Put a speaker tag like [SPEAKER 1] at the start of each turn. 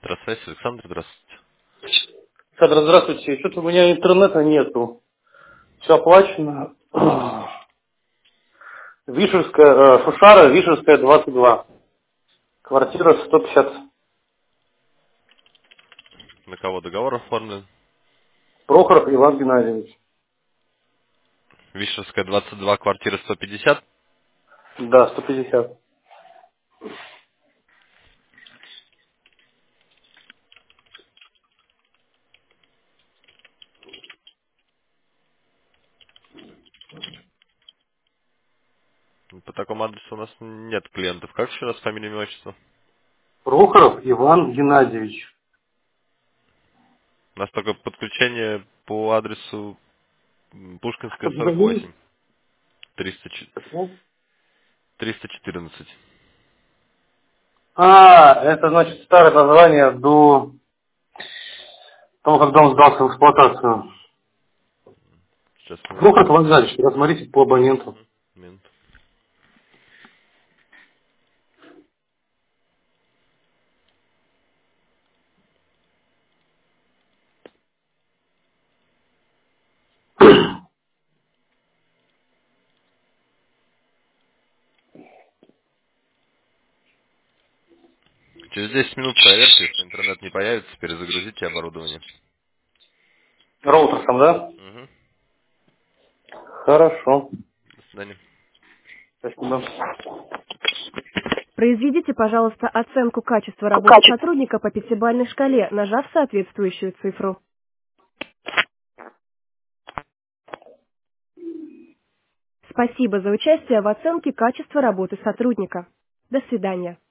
[SPEAKER 1] Электросвязь, Александр, здравствуйте.
[SPEAKER 2] Александр, здравствуйте. Что-то у меня интернета нету. Все оплачено. Вишерская, Шушара, Вишерская, 22. Квартира 150.
[SPEAKER 1] На кого договор оформлен?
[SPEAKER 2] Прохоров Иван Геннадьевич.
[SPEAKER 1] Вишерская, 22, квартира 150.
[SPEAKER 2] Да, 150.
[SPEAKER 1] По такому адресу у нас нет клиентов. Как еще раз фамилия, имя, отчество?
[SPEAKER 2] Прохоров Иван Геннадьевич.
[SPEAKER 1] У нас только подключение по адресу Пушкинская,
[SPEAKER 2] Что-то забыли?
[SPEAKER 1] 48. 300 314.
[SPEAKER 2] Это значит старое название до того, как дом сдался в эксплуатацию.
[SPEAKER 1] Сейчас минутку.
[SPEAKER 2] Прохоров Иван Геннадьевич, посмотрите по абоненту.
[SPEAKER 1] Минуту. Через 10 минут проверьте, если интернет не появится, перезагрузите оборудование.
[SPEAKER 2] Роутерсом, да?
[SPEAKER 1] Угу.
[SPEAKER 2] Хорошо.
[SPEAKER 1] До свидания.
[SPEAKER 2] Спасибо.
[SPEAKER 3] Произведите, пожалуйста, оценку качества работы сотрудника по пятибалльной шкале, нажав соответствующую цифру. Спасибо за участие в оценке качества работы сотрудника. До свидания.